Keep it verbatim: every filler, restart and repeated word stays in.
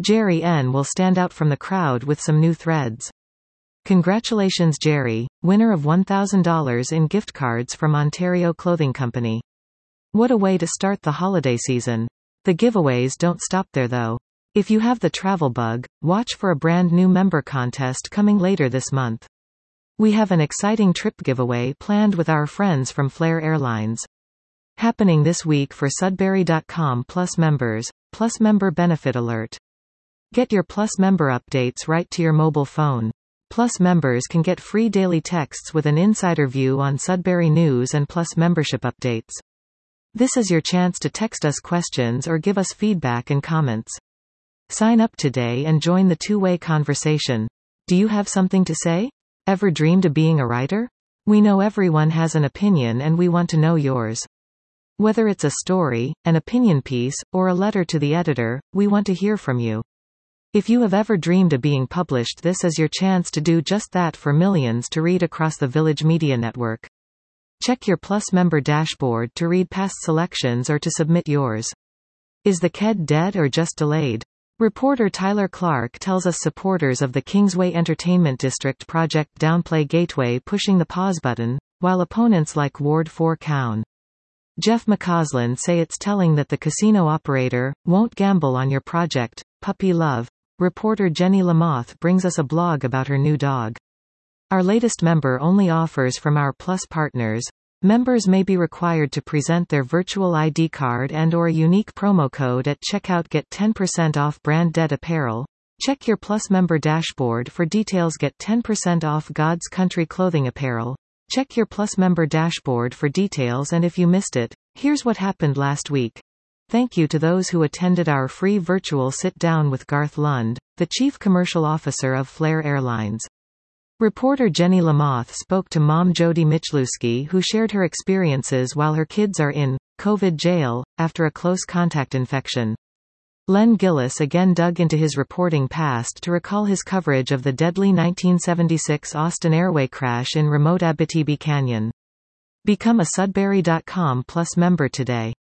Jerry N will stand out from the crowd with some new threads. Congratulations Jerry, winner of one thousand dollars in gift cards from Ontario Clothing Company. What a way to start the holiday season. The giveaways don't stop there though. If you have the travel bug, watch for a brand new member contest coming later this month. We have an exciting trip giveaway planned with our friends from Flair Airlines. Happening this week for Sudbury dot com Plus members. Plus member benefit alert. Get your Plus member updates right to your mobile phone. Plus members can get free daily texts with an insider view on Sudbury news and Plus membership updates. This is your chance to text us questions or give us feedback and comments. Sign up today and join the two-way conversation. Do you have something to say? Ever dreamed of being a writer? We know everyone has an opinion and we want to know yours. Whether it's a story, an opinion piece, or a letter to the editor, we want to hear from you. If you have ever dreamed of being published, this is your chance to do just that for millions to read across the Village Media Network. Check your Plus member dashboard to read past selections or to submit yours. Is the K E D dead or just delayed? Reporter Tyler Clark tells us supporters of the Kingsway Entertainment District project downplay Gateway pushing the pause button, while opponents like Ward four cown. Jeff McCausland say it's telling that the casino operator won't gamble on your project. Puppy love. Reporter Jenny Lamoth brings us a blog about her new dog. Our latest member only offers from our Plus partners. Members may be required to present their virtual I D card and or a unique promo code at checkout. Get ten percent off brand dead apparel. Check your Plus member dashboard for details. Get ten percent off God's Country clothing apparel. Check your Plus member dashboard for details. And if you missed it, here's what happened last week. Thank you to those who attended our free virtual sit-down with Garth Lund, the Chief Commercial Officer of Flair Airlines. Reporter Jenny Lamoth spoke to mom Jody Michlewski, who shared her experiences while her kids are in COVID jail after a close contact infection. Len Gillis again dug into his reporting past to recall his coverage of the deadly nineteen seventy-six Austin Airway crash in remote Abitibi Canyon. Become a Sudbury dot com Plus member today.